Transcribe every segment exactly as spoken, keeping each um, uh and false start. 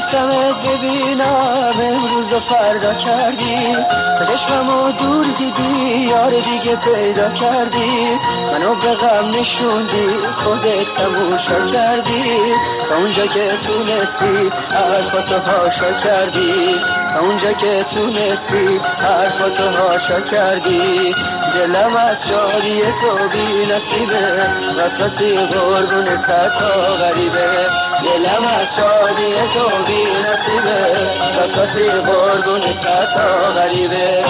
خواستمت ببینم امروز و فردا کردی، تا چشممو دور دیدی یار دیگه پیدا کردی، منو به غم نشوندی خودت تموشا کردی، تا اونجا که تونستی حرفاتو هاشا کردی، تا اونجا که تونستی حرفاتو هاشا کردی. دلم از شادی تو بی نصیبه، وسواسی قربون سر تا غریبه. دلم از شادی تو بی نصیبه، وسواسی قربون سر تا غریبه.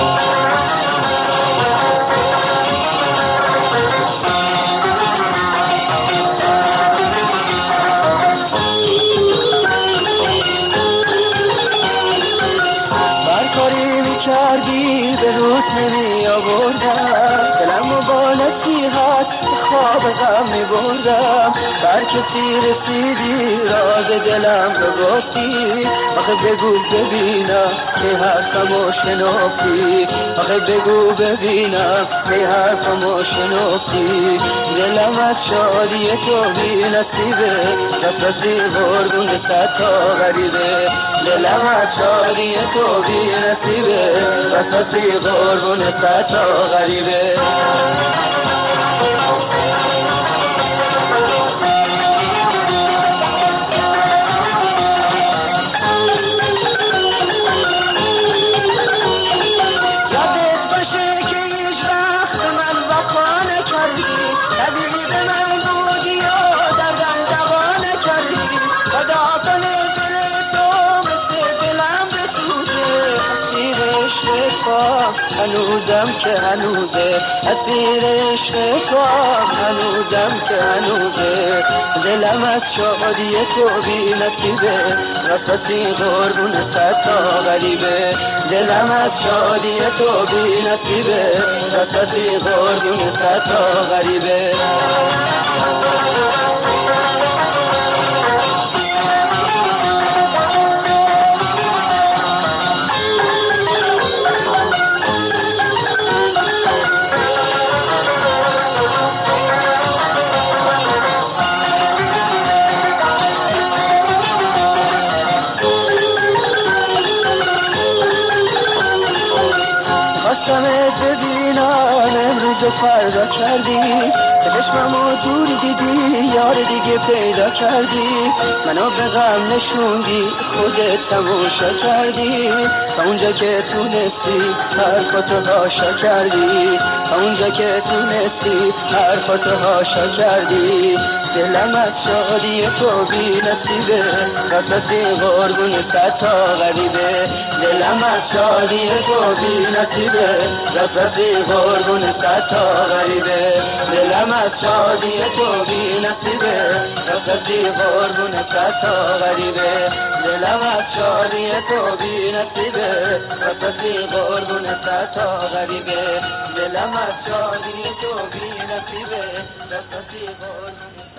کاری میکردی به روت نمی آوردم، دلمو با نصیحت خواب غم میبردم. بر کسی رسیدی راز دلم رو گفتی، آخه بگو ببینم که حرفمو شنفتی، آخه بگو ببینم که حرفمو شنفتی. دلم از شادی تو بی نصیبه، وسواسی قربون صد تا غریبه. دلم از شادی تو بی نصیبه، وسواسی قربون صد تا غریبه. یادت باشه که هیچ وقت من وفا نکردی، طبیعی به من بودی و دردم دوا نکردی. خدا کنه دل تو مثل دلم بسوزه، اسیر عشق تو هنوزم که هنوزه، اسیر عشق تو هنوزم که هنوزه. دلم از شادی تو بی نصیبه، وسواسی قربون صد تا غریبه. دلم از شادی تو بی نصیبه، وسواسی قربون صد تا غریبه. خواستمت ببینم امروز و فردا کردی، تا چشممو دور دیدی یار دیگه پیدا کردی، منو به غم نشوندی خودت تماشا کردی، تا اونجا که تونستی حرفاتو هاشا کردی، تا اونجا که تونستی حرفاتو هاشا کردی. دلم از شادی تو بی نصیبه، وسواسی قربون صد تا غریبه. دلم از شادی تو بی نصیبه، وسواسی قربون صد تا غریبه. دلم از شادی تو بی نصیبه، وسواسی قربون صد تا غریبه. دلم از شادی تو بی نصیبه، وسواسی قربون صد تا غریبه. دلم از شادی تو بی نصیبه، وسواسی قربون